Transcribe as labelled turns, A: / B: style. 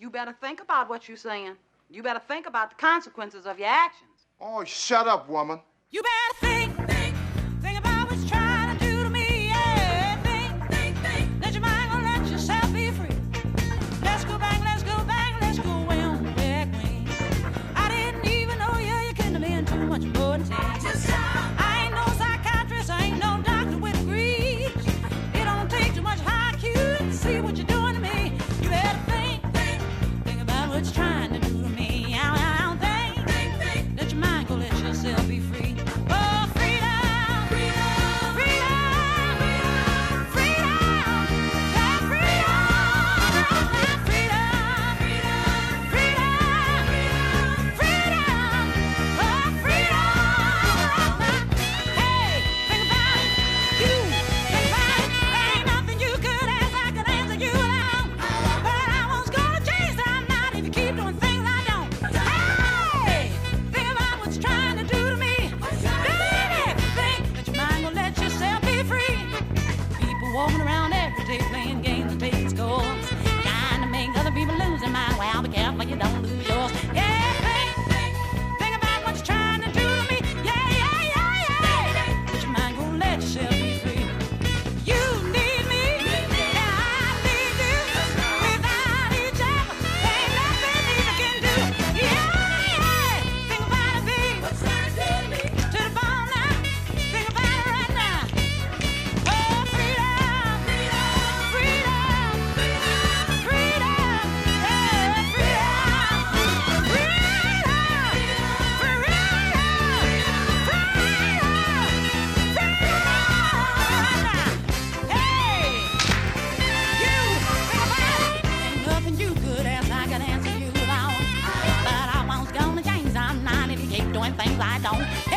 A: you better think about what you're saying. You better think about the consequences of your actions.
B: Oh, shut up, woman.
C: You better think about what you're trying to do to me. Yeah, think. Let your mind go, let yourself be free. Let's go back, let's go way on the back wing. I didn't even know you couldn't have been too much more than 10. I ain't no psychiatrist, I ain't no doctor with degrees. It don't take too much IQ to see what you're doing to me. You better think about what you're trying to do to me. Think. Let your mind go, let yourself be free. Oh, freedom, freedom, freedom, freedom, freedom, freedom, freedom, freedom, freedom, freedom, oh, freedom. Hey, think about it. You think about it. There ain't nothing you could ask I could answer you without. But I was gonna change that night if you keep doing things I don't. Hey, think about what you're trying to do to me. Baby, think that your mind gonna let yourself be free. People walking around every day playing games and taking scores, trying to make other people lose their mind. Well, be careful you don't lose yours. Yeah, think about what you're trying to do to me. Yeah. Let your mind go, let yourself be free. You need me, and I need you. Without each other, there ain't nothing either can do. Yeah. Think about it, babe. What's that to me? To the bone now. Think about it right now. Oh, freedom, freedom, freedom, freedom, freedom, yeah, freedom, freedom, freedom, Hey, you think about it. Ain't nothing you could ask I could answer you without. But I was gonna change. I'm not if you keep doing things I don't.